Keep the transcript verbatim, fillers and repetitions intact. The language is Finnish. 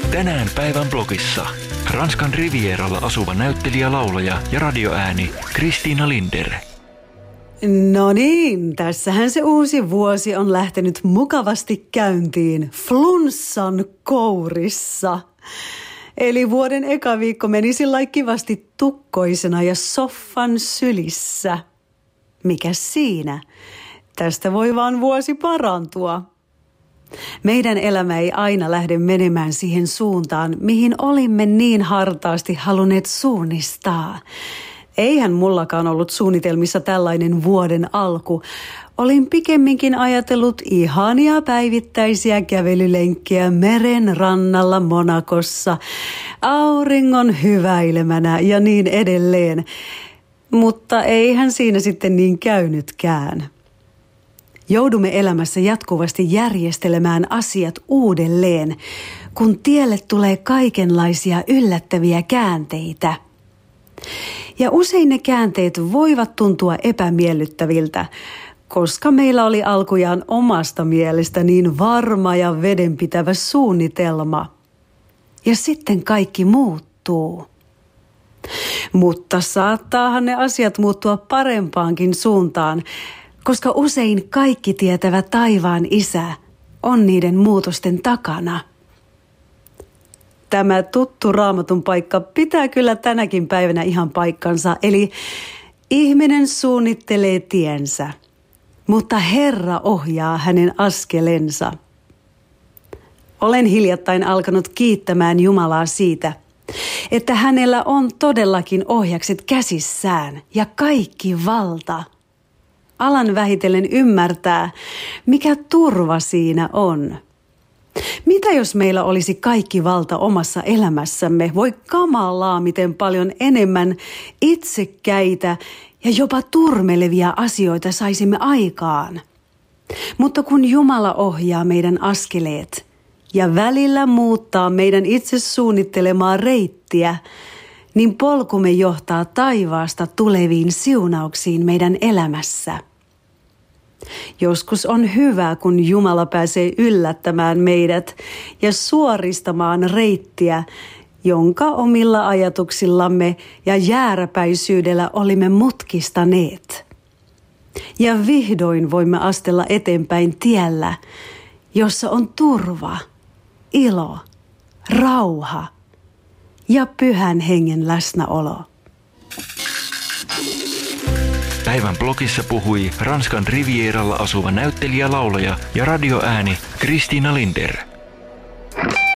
Tänään päivän blogissa Ranskan Rivieralla asuva näyttelijä, laulaja ja radioääni Christina Linder. No niin, tässähän se uusi vuosi on lähtenyt mukavasti käyntiin flunssan kourissa. Eli vuoden eka viikko meni sillä kivasti tukkoisena ja soffan sylissä. Mikäs siinä? Tästä voi vaan vuosi parantua. Meidän elämä ei aina lähde menemään siihen suuntaan, mihin olimme niin hartaasti halunneet suunnistaa. Eihän mullakaan ollut suunnitelmissa tällainen vuoden alku. Olin pikemminkin ajatellut ihania päivittäisiä kävelylenkkejä meren rannalla Monacossa, auringon hyväilemänä ja niin edelleen. Mutta eihän siinä sitten niin käynytkään. Joudumme elämässä jatkuvasti järjestelemään asiat uudelleen, kun tielle tulee kaikenlaisia yllättäviä käänteitä. Ja usein ne käänteet voivat tuntua epämiellyttäviltä, koska meillä oli alkujaan omasta mielestä niin varma ja vedenpitävä suunnitelma. Ja sitten kaikki muuttuu. Mutta saattaahan ne asiat muuttua parempaankin suuntaan, koska usein kaikki tietävä taivaan Isä on niiden muutosten takana. Tämä tuttu Raamatun paikka pitää kyllä tänäkin päivänä ihan paikkansa, eli ihminen suunnittelee tiensä, mutta Herra ohjaa hänen askelensa. Olen hiljattain alkanut kiittämään Jumalaa siitä, että hänellä on todellakin ohjakset käsissään ja kaikki valta. Alan vähitellen ymmärtää, mikä turva siinä on. Mitä jos meillä olisi kaikki valta omassa elämässämme? Voi kamalaa, miten paljon enemmän itsekkäitä ja jopa turmelevia asioita saisimme aikaan. Mutta kun Jumala ohjaa meidän askeleet ja välillä muuttaa meidän itse suunnittelemaa reittiä, niin polkumme johtaa taivaasta tuleviin siunauksiin meidän elämässä. Joskus on hyvä, kun Jumala pääsee yllättämään meidät ja suoristamaan reittiä, jonka omilla ajatuksillamme ja jääräpäisyydellä olimme mutkistaneet. Ja vihdoin voimme astella eteenpäin tiellä, jossa on turva, ilo, rauha ja pyhän hengen läsnäolo. Päivän blogissa puhui Ranskan Rivieralla asuva näyttelijä, laulaja ja radioääni Christina Linder.